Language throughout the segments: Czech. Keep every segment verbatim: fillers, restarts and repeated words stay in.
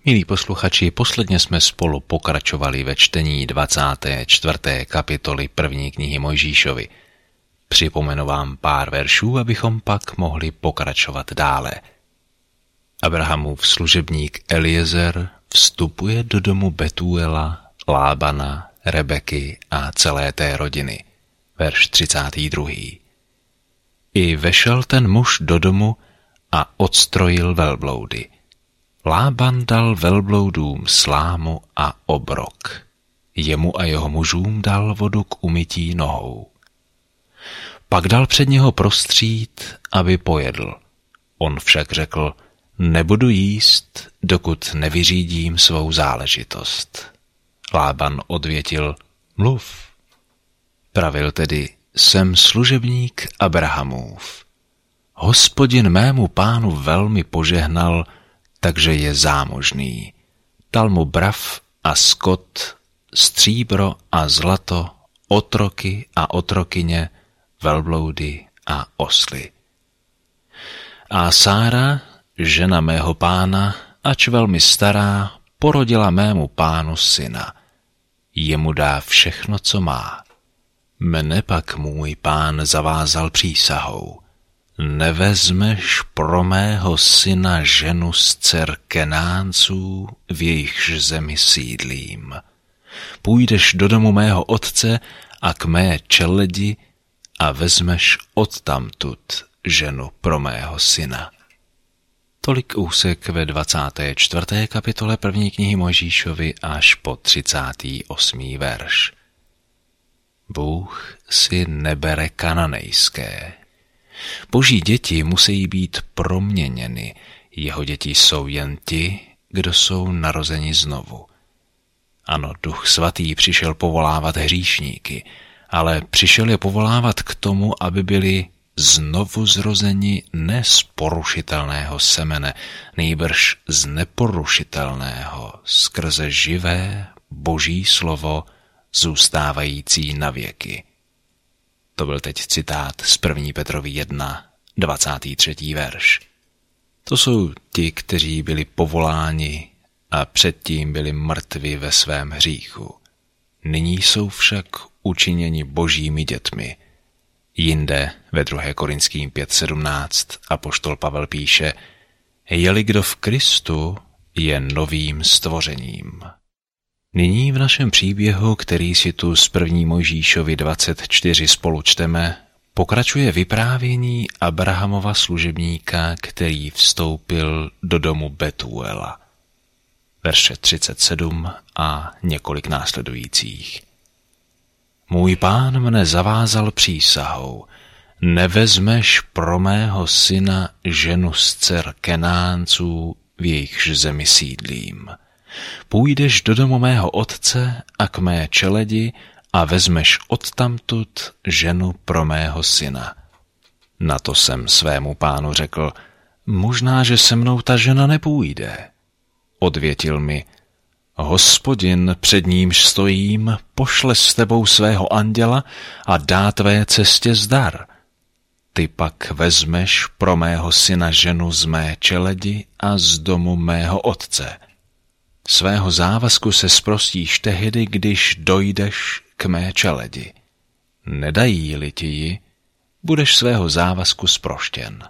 Milí posluchači, posledně jsme spolu pokračovali ve čtení dvacáté čtvrté kapitoly první knihy Mojžíšovi. Připomenu vám pár veršů, abychom pak mohli pokračovat dále. Abrahamův služebník Eliezer vstupuje do domu Betuela, Lábana, Rebeky a celé té rodiny. Verš třicátý druhý. I vešel ten muž do domu a odstrojil velbloudy. Lában dal velbloudům slámu a obrok. Jemu a jeho mužům dal vodu k umytí nohou. Pak dal před něho prostřít, aby pojedl. On však řekl, nebudu jíst, dokud nevyřídím svou záležitost. Lában odvětil, mluv. Pravil tedy, jsem služebník Abrahamův. Hospodin mému pánu velmi požehnal, takže je zámožný. Dal mu brav a skot, stříbro a zlato, otroky a otrokyně, velbloudy a osly. A Sára, žena mého pána, ač velmi stará, porodila mému pánu syna. Jemu dá všechno, co má. Mne pak můj pán zavázal přísahou. Nevezmeš pro mého syna ženu z dcer Kenánců, v jejichž zemi sídlím. Půjdeš do domu mého otce a k mé čeledi a vezmeš odtamtud ženu pro mého syna. Tolik úsek ve dvacáté čtvrté kapitole první knihy Mojžíšovi až po třicátý osmý verš. Bůh si nebere kananejské. Boží děti musí být proměněny, jeho děti jsou jen ti, kdo jsou narozeni znovu. Ano, Duch Svatý přišel povolávat hříšníky, ale přišel je povolávat k tomu, aby byli znovu zrozeni ne z porušitelného semene, nýbrž z neporušitelného, skrze živé Boží slovo, zůstávající na věky. To byl teď citát z první Petrovi jedna, dvacátý třetí verš. To jsou ti, kteří byli povoláni a předtím byli mrtvi ve svém hříchu. Nyní jsou však učiněni božími dětmi. Jinde ve druhé Korinským pět sedmnáct apoštol Pavel píše, je-li kdo v Kristu, je novým stvořením. Nyní v našem příběhu, který si tu z první Mojžíšovi dvacet čtyři spolu čteme, pokračuje vyprávění Abrahamova služebníka, který vstoupil do domu Betuela. Verše třicet sedm a několik následujících. Můj pán mne zavázal přísahou, nevezmeš pro mého syna ženu z dcer Kenánců, v jejichž zemi sídlím. Půjdeš do domu mého otce a k mé čeledi a vezmeš odtamtud ženu pro mého syna. Na to jsem svému pánu řekl, možná, že se mnou ta žena nepůjde. Odvětil mi, Hospodin, před nímž stojím, pošle s tebou svého anděla a dá tvé cestě zdar. Ty pak vezmeš pro mého syna ženu z mé čeledi a z domu mého otce. Svého závazku se sprostíš tehdy, když dojdeš k mé čeledi. Nedají-li ti ji, budeš svého závazku zproštěn.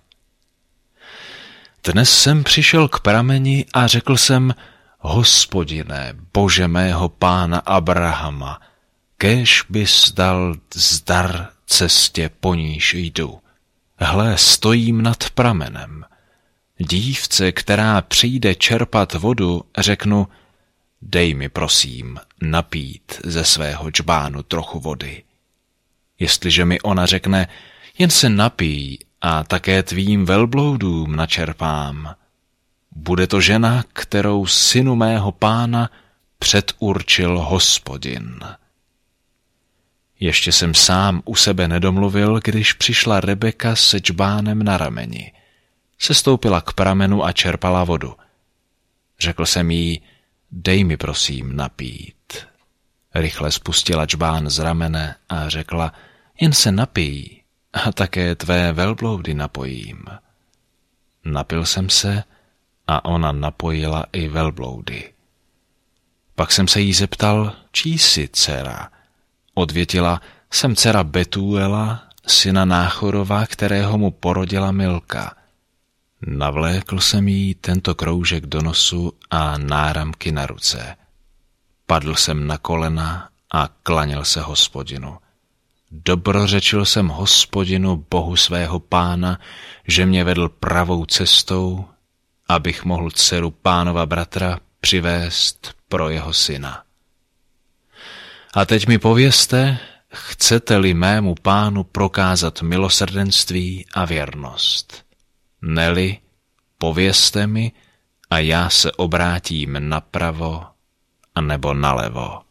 Dnes jsem přišel k prameni a řekl jsem, Hospodine, Bože mého pána Abrahama, kéž bys dal zdar cestě, po níž jdu. Hle, stojím nad pramenem. Dívce, která přijde čerpat vodu, řeknu, dej mi prosím napít ze svého džbánu trochu vody. Jestliže mi ona řekne, jen se napij a také tvým velbloudům načerpám, bude to žena, kterou synu mého pána předurčil Hospodin. Ještě jsem sám u sebe nedomluvil, když přišla Rebeka se džbánem na rameni. Sestoupila k pramenu a čerpala vodu. Řekl jsem jí, dej mi prosím napít. Rychle spustila džbán z ramene a řekla, jen se napij a také tvé velbloudy napojím. Napil jsem se a ona napojila i velbloudy. Pak jsem se jí zeptal, čí jsi dcera? Odvětila, jsem dcera Betuela, syna Náchorova, kterého mu porodila Milka. Navlékl jsem jí tento kroužek do nosu a náramky na ruce. Padl jsem na kolena a klaněl se Hospodinu. Dobrořečil jsem Hospodinu, Bohu svého pána, že mě vedl pravou cestou, abych mohl dceru pánova bratra přivést pro jeho syna. A teď mi povězte, chcete-li mému pánu prokázat milosrdenství a věrnost. Neli, povězte mi a já se obrátím napravo a nebo nalevo.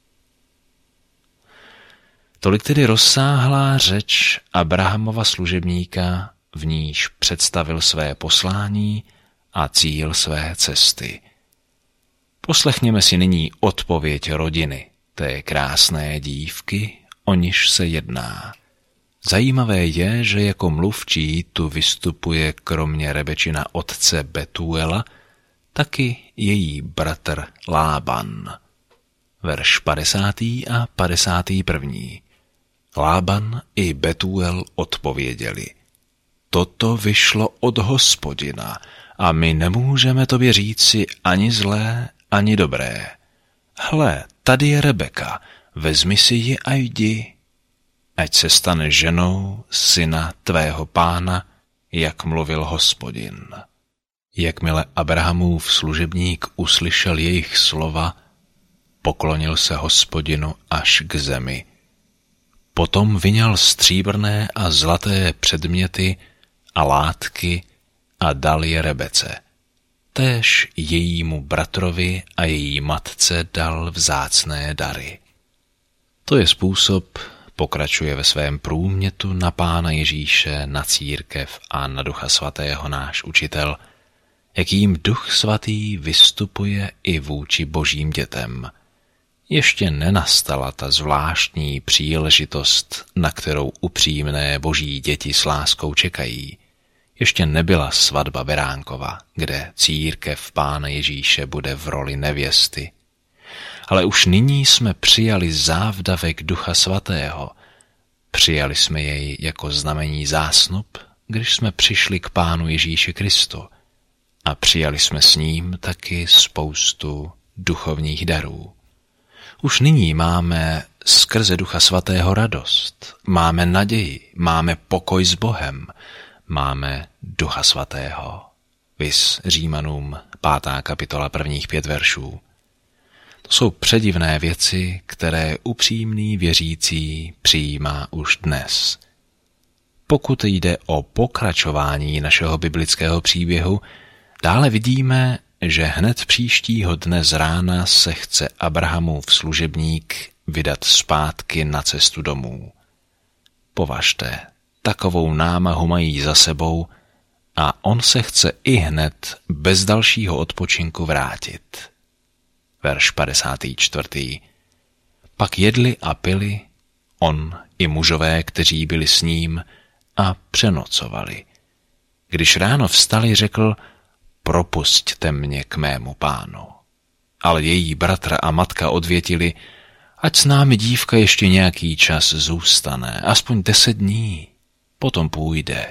Tolik tedy rozsáhlá řeč Abrahamova služebníka, v níž představil své poslání a cíl své cesty. Poslechněme si nyní odpověď rodiny, té krásné dívky, o niž se jedná. Zajímavé je, že jako mluvčí tu vystupuje kromě Rebečina otce Betuela taky její bratr Lában. Verš padesátý a padesátý první. Lában i Betuel odpověděli. Toto vyšlo od Hospodina a my nemůžeme tobě říci ani zlé, ani dobré. Hle, tady je Rebeka, vezmi si ji a jdi, ať se stane ženou syna tvého pána, jak mluvil Hospodin. Jakmile Abrahamův služebník uslyšel jejich slova, poklonil se Hospodinu až k zemi. Potom vyňal stříbrné a zlaté předměty a látky a dal je Rebece. Též jejímu bratrovi a její matce dal vzácné dary. To je způsob, pokračuje ve svém průmětu na Pána Ježíše, na církev a na Ducha Svatého náš učitel, jakým Duch Svatý vystupuje i vůči božím dětem. Ještě nenastala ta zvláštní příležitost, na kterou upřímné boží děti s láskou čekají. Ještě nebyla svatba Beránkova, kde církev Pána Ježíše bude v roli nevěsty. Ale už nyní jsme přijali závdavek Ducha Svatého. Přijali jsme jej jako znamení zásnub, když jsme přišli k Pánu Ježíši Kristu. A přijali jsme s ním taky spoustu duchovních darů. Už nyní máme skrze Ducha Svatého radost, máme naději, máme pokoj s Bohem, máme Ducha Svatého. Vis Římanům, pátá kapitola, prvních pět veršů. To jsou předivné věci, které upřímný věřící přijímá už dnes. Pokud jde o pokračování našeho biblického příběhu, dále vidíme, že hned příštího dne z rána se chce Abrahamův služebník vydat zpátky na cestu domů. Považte, takovou námahu mají za sebou a on se chce i hned bez dalšího odpočinku vrátit. Verš padesátý čtvrtý. Pak jedli a pili, on i mužové, kteří byli s ním, a přenocovali. Když ráno vstali, řekl, propusťte mě k mému pánu. Ale její bratr a matka odvětili, ať s námi dívka ještě nějaký čas zůstane, aspoň deset dní, potom půjde.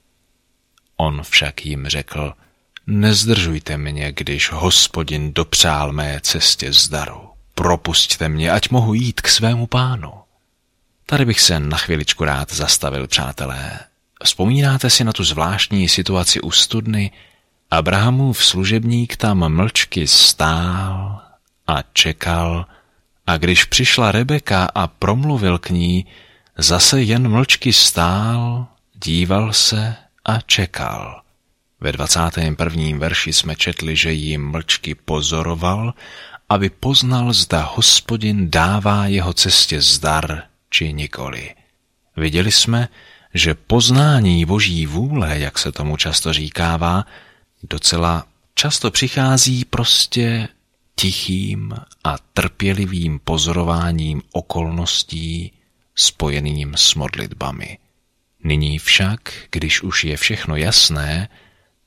On však jim řekl, nezdržujte mě, když Hospodin dopřál mé cestě zdaru. Propusťte mě, ať mohu jít k svému pánu. Tady bych se na chviličku rád zastavil, přátelé. Vzpomínáte si na tu zvláštní situaci u studny? Abrahamův služebník tam mlčky stál a čekal, a když přišla Rebeka a promluvil k ní, zase jen mlčky stál, díval se a čekal. Ve dvacátém prvním verši jsme četli, že jí mlčky pozoroval, aby poznal, zda Hospodin dává jeho cestě zdar či nikoli. Viděli jsme, že poznání boží vůle, jak se tomu často říkává, docela často přichází prostě tichým a trpělivým pozorováním okolností spojeným s modlitbami. Nyní však, když už je všechno jasné,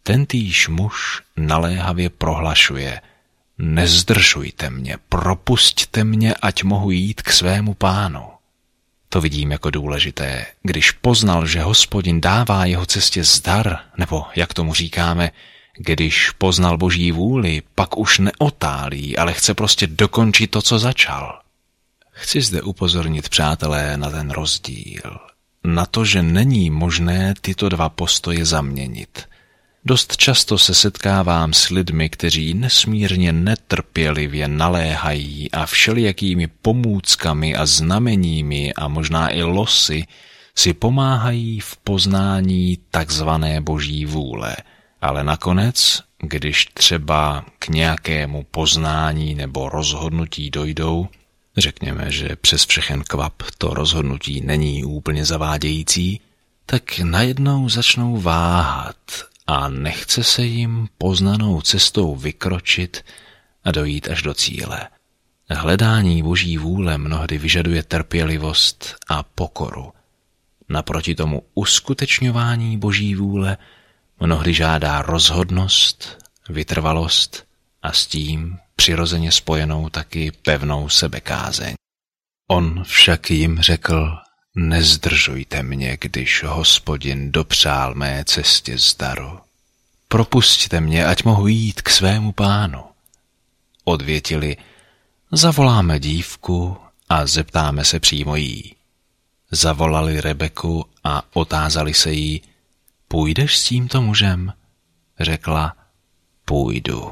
Tentýž muž naléhavě prohlašuje: Nezdržujte mě, propusťte mě, ať mohu jít k svému pánu. To vidím jako důležité. Když poznal, že Hospodin dává jeho cestě zdar, nebo jak tomu říkáme, když poznal Boží vůli, pak už neotálí, ale chce prostě dokončit to, co začal. Chci zde upozornit, přátelé, na ten rozdíl. Na to, že není možné tyto dva postoje zaměnit. Dost často se setkávám s lidmi, kteří nesmírně netrpělivě naléhají a všelijakými pomůckami a znameními a možná i losy si pomáhají v poznání takzvané Boží vůle. Ale nakonec, když třeba k nějakému poznání nebo rozhodnutí dojdou, řekněme, že přes všechen kvap to rozhodnutí není úplně zavádějící, tak najednou začnou váhat a nechce se jim poznanou cestou vykročit a dojít až do cíle. Hledání Boží vůle mnohdy vyžaduje trpělivost a pokoru. Naproti tomu uskutečňování Boží vůle mnohdy žádá rozhodnost, vytrvalost a s tím přirozeně spojenou taky pevnou sebekázeň. On však jim řekl: Nezdržujte mě, když Hospodin dopřál mé cestě zdaru. Propusťte mě, ať mohu jít k svému pánu. Odvětili: Zavoláme dívku a zeptáme se přímo jí. Zavolali Rebeku a otázali se jí: Půjdeš s tímto mužem? Řekla: Půjdu.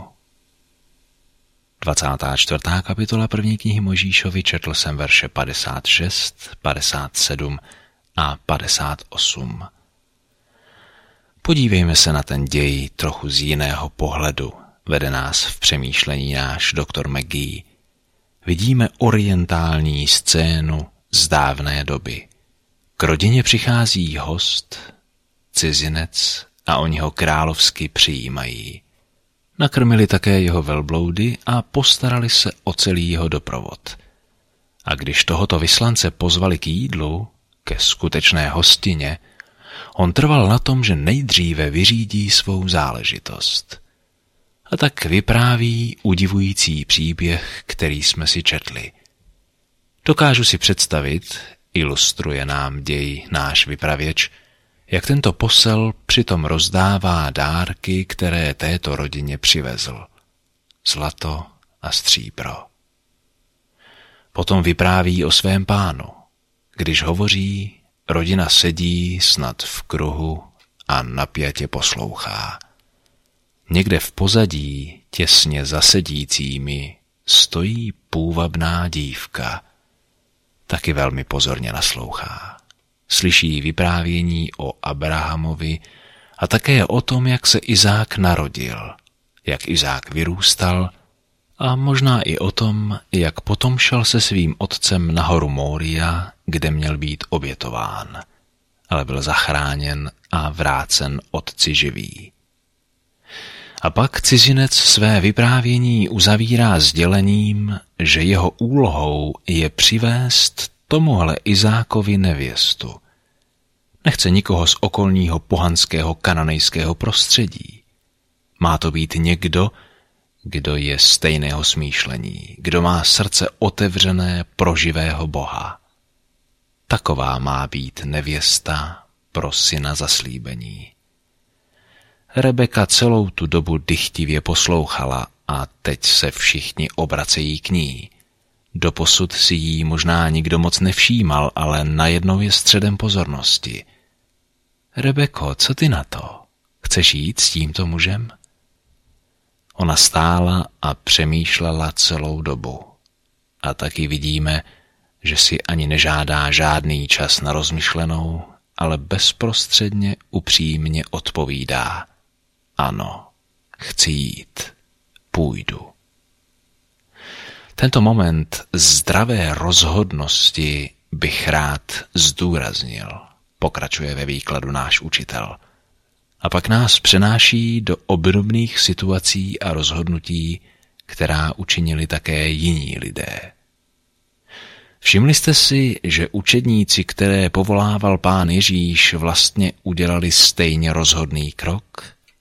dvacátá čtvrtá kapitola první knihy Mojžíšovi, četl jsem verše padesát šest, padesát sedm a padesát osm. Podívejme se na ten děj trochu z jiného pohledu. Vede nás v přemýšlení náš doktor McGee. Vidíme orientální scénu z dávné doby. K rodině přichází host, cizinec, a oni ho královsky přijímají. Nakrmili také jeho velbloudy a postarali se o celý jeho doprovod. A když tohoto vyslance pozvali k jídlu, ke skutečné hostině, on trval na tom, že nejdříve vyřídí svou záležitost. A tak vypráví udivující příběh, který jsme si četli. Dokážu si představit, ilustruje nám děj náš vypravěč, jak tento posel přitom rozdává dárky, které této rodině přivezl. Zlato a stříbro. Potom vypráví o svém pánu. Když hovoří, rodina sedí snad v kruhu a napjatě poslouchá. Někde v pozadí, těsně za sedícími, stojí půvabná dívka. Taky velmi pozorně naslouchá. Slyší vyprávění o Abrahamovi a také o tom, jak se Izák narodil, jak Izák vyrůstal a možná i o tom, jak potom šel se svým otcem na horu Mória, kde měl být obětován, ale byl zachráněn a vrácen otci živý. A pak cizinec své vyprávění uzavírá sdělením, že jeho úlohou je přivést tomuhle Izákovi nevěstu. Nechce nikoho z okolního pohanského kananejského prostředí. Má to být někdo, kdo je stejného smýšlení, kdo má srdce otevřené pro živého Boha. Taková má být nevěsta pro syna zaslíbení. Rebeka celou tu dobu dychtivě poslouchala a teď se všichni obracejí k ní. Doposud si jí možná nikdo moc nevšímal, ale najednou je středem pozornosti. Rebeko, co ty na to? Chceš jít s tímto mužem? Ona stála a přemýšlela celou dobu. A taky vidíme, že si ani nežádá žádný čas na rozmyšlenou, ale bezprostředně upřímně odpovídá: Ano, chci jít, půjdu. Tento moment zdravé rozhodnosti bych rád zdůraznil, pokračuje ve výkladu náš učitel. A pak nás přenáší do obdobných situací a rozhodnutí, která učinili také jiní lidé. Všimli jste si, že učedníci, které povolával pán Ježíš, vlastně udělali stejně rozhodný krok?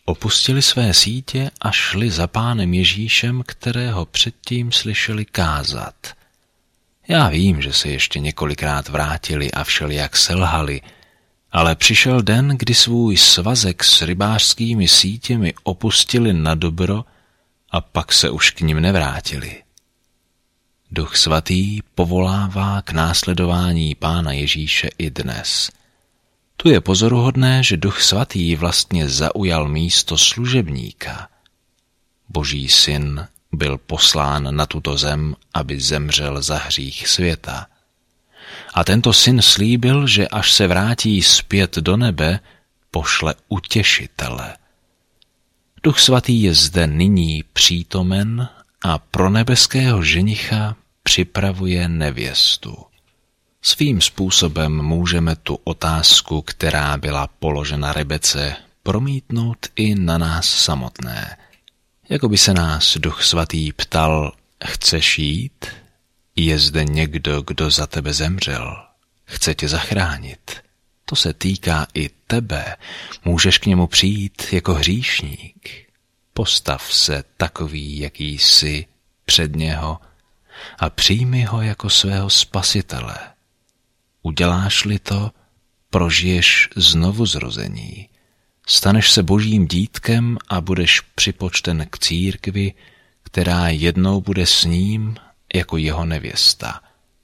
opustili své sítě a šli za Pánem Ježíšem, kterého předtím slyšeli kázat. Já vím, že se ještě několikrát vrátili a všelijak selhali, ale přišel den, kdy svůj svazek s rybářskými sítěmi opustili na dobro a pak se už k nim nevrátili. Duch svatý povolává k následování Pána Ježíše i dnes. Tu je pozoruhodné, že Duch svatý vlastně zaujal místo služebníka. Boží syn byl poslán na tuto zem, aby zemřel za hřích světa. A tento syn slíbil, že až se vrátí zpět do nebe, pošle utěšitele. Duch svatý je zde nyní přítomen a pro nebeského ženicha připravuje nevěstu. Svým způsobem můžeme tu otázku, která byla položena Rebece, promítnout i na nás samotné. Jako by se nás Duch svatý ptal, chceš jít? Je zde někdo, kdo za tebe zemřel? Chce tě zachránit? To se týká i tebe. Můžeš k němu přijít jako hříšník. Postav se takový, jaký jsi, před něho a přijmi ho jako svého spasitele. Uděláš-li to, prožiješ znovuzrození. Staneš se Božím dítkem a budeš připočten k církvi, která jednou bude s ním jako jeho nevěsta.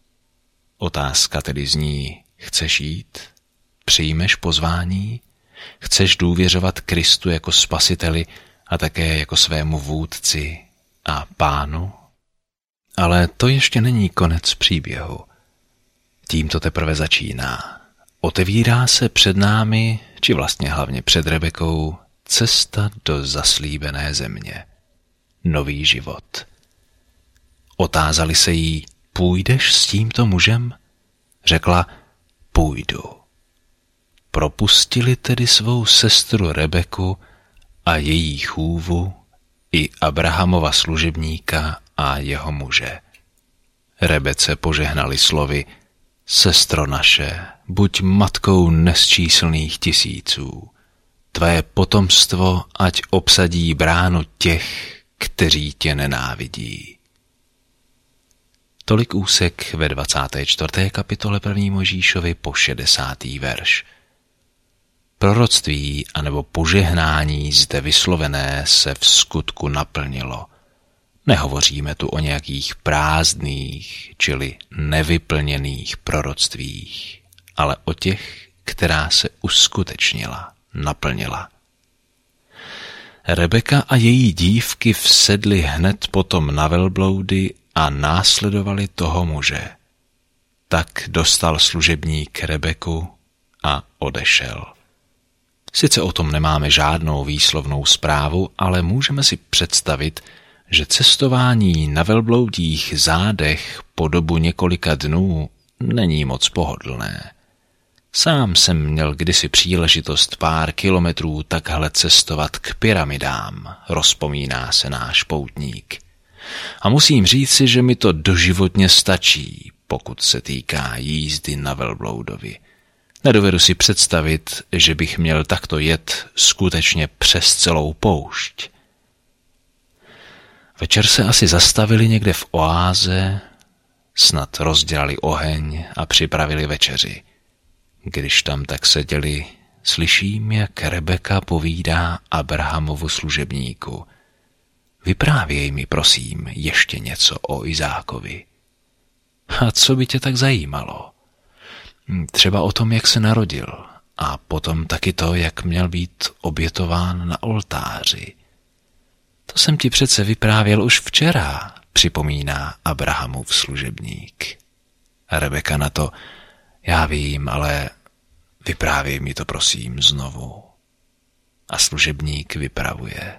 Otázka tedy zní, chceš jít? Přijmeš pozvání? Chceš důvěřovat Kristu jako spasiteli a také jako svému vůdci a pánu? Ale to ještě není konec příběhu. Tím to teprve začíná. Otevírá se před námi, či vlastně hlavně před Rebekou, cesta do zaslíbené země. Nový život. Otázali se jí, půjdeš s tímto mužem? Řekla, půjdu. Propustili tedy svou sestru Rebeku a její chůvu i Abrahamova služebníka a jeho muže. Rebece požehnali slovy, sestro naše, buď matkou nesčíslných tisíců. Tvé potomstvo ať obsadí bránu těch, kteří tě nenávidí. Tolik úsek ve dvacáté čtvrté kapitole první Mojžíšovi po šedesátý verš. Proroctví anebo požehnání zde vyslovené se v skutku naplnilo. Nehovoříme tu o nějakých prázdných, čili nevyplněných proroctvích, ale o těch, která se uskutečnila, naplnila. Rebeka a její dívky vsedly hned potom na velbloudy a následovali toho muže. Tak dostal služebník Rebeku a odešel. Sice o tom nemáme žádnou výslovnou zprávu, ale můžeme si představit, že cestování na velbloudích zádech po dobu několika dnů není moc pohodlné. Sám jsem měl kdysi příležitost pár kilometrů takhle cestovat k pyramidám, rozpomíná se náš poutník. A musím říci, že mi to doživotně stačí, pokud se týká jízdy na velbloudovi. Nedovedu si představit, že bych měl takto jet skutečně přes celou poušť. Večer se asi zastavili někde v oáze, snad rozdělali oheň a připravili večeři. Když tam tak seděli, slyším, jak Rebeka povídá Abrahamovu služebníku. Vyprávěj mi, prosím, ještě něco o Izákovi. A co by tě tak zajímalo? Třeba o tom, jak se narodil, a potom taky to, jak měl být obětován na oltáři. To jsem ti přece vyprávěl už včera, připomíná Abrahamův služebník. A Rebeka na to, já vím, ale vyprávěj mi to prosím znovu. A služebník vypravuje.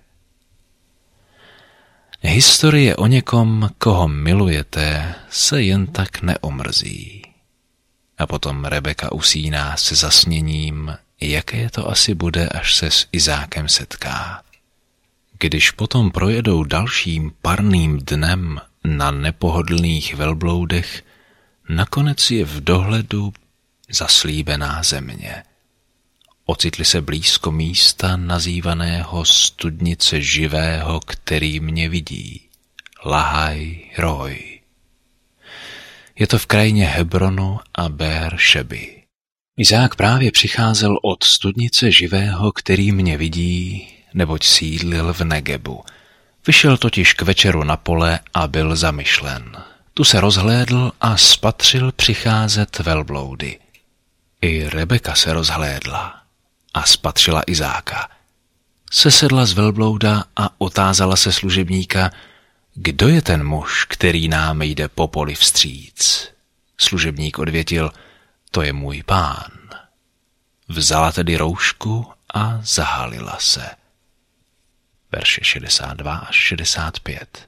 Historie o někom, koho milujete, se jen tak neomrzí. A potom Rebeka usíná se zasněním, jaké to asi bude, až se s Izákem setká. Když potom projedou dalším parným dnem na nepohodlných velbloudech, nakonec je v dohledu zaslíbená země. ocitli se blízko místa nazývaného studnice živého, který mě vidí. Lahaj Roj. Je to v krajině Hebronu a Bér Šeby. Izák právě přicházel od studnice živého, který mě vidí, neboť sídlil v Negebu. Vyšel totiž k večeru na pole a byl zamyšlen. Tu se rozhlédl a spatřil přicházet velbloudy. I Rebeka se rozhlédla a spatřila Izáka. Sesedla z velblouda a otázala se služebníka, kdo je ten muž, který nám jde po poli vstříc? Služebník odvětil, to je můj pán. Vzala tedy roušku a zahalila se. Verše šedesát dva až šedesát pět.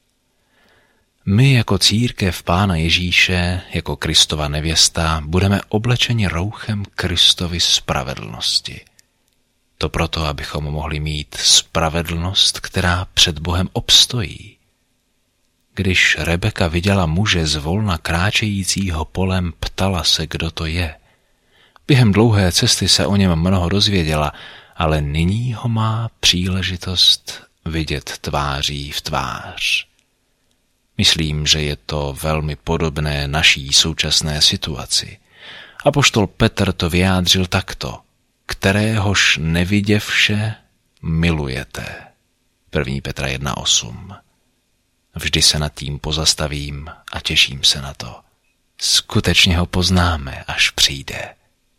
My jako církev Pána Ježíše, jako Kristova nevěsta, budeme oblečeni rouchem Kristovy spravedlnosti. To proto, abychom mohli mít spravedlnost, která před Bohem obstojí. Když Rebeka viděla muže zvolna kráčejícího polem, ptala se, kdo to je. Během dlouhé cesty se o něm mnoho dozvěděla, ale nyní ho má příležitost vidět tváří v tvář. Myslím, že je to velmi podobné naší současné situaci. Apoštol Petr to vyjádřil takto. Kteréhož neviděvše milujete. první Petra jedna osm. Vždy se nad tím pozastavím a těším se na to. Skutečně ho poznáme, až přijde.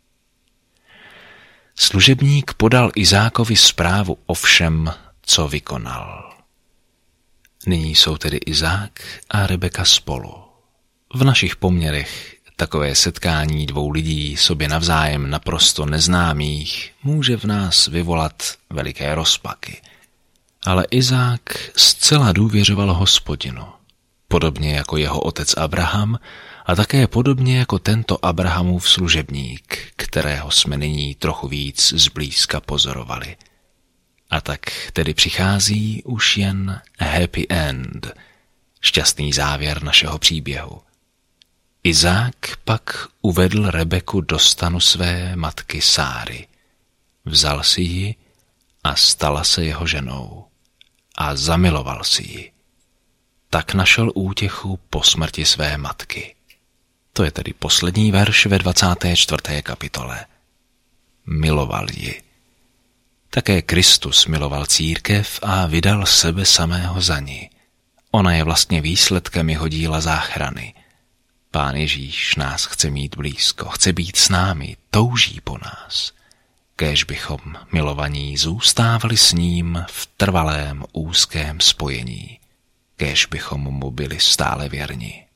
Služebník podal Izákovi zprávu o všem, co vykonal. Nyní jsou tedy Izák a Rebeka spolu. V našich poměrech takové setkání dvou lidí sobě navzájem naprosto neznámých může v nás vyvolat veliké rozpaky. Ale Izák zcela důvěřoval Hospodinu, podobně jako jeho otec Abraham a také podobně jako tento Abrahamův služebník, kterého jsme nyní trochu víc zblízka pozorovali. A tak tedy přichází už jen happy end, šťastný závěr našeho příběhu. Izák pak uvedl Rebeku do stanu své matky Sáry. Vzal si ji a stala se jeho ženou. A zamiloval si ji. Tak našel útěchu po smrti své matky. To je tedy poslední verš ve dvacáté čtvrté kapitole. Miloval ji. Také Kristus miloval církev a vydal sebe samého za ní. Ona je vlastně výsledkem jeho díla záchrany. Pán Ježíš nás chce mít blízko, chce být s námi, touží po nás. Kéž bychom, milovaní, zůstávali s ním v trvalém úzkém spojení. Kéž bychom mu byli stále věrni.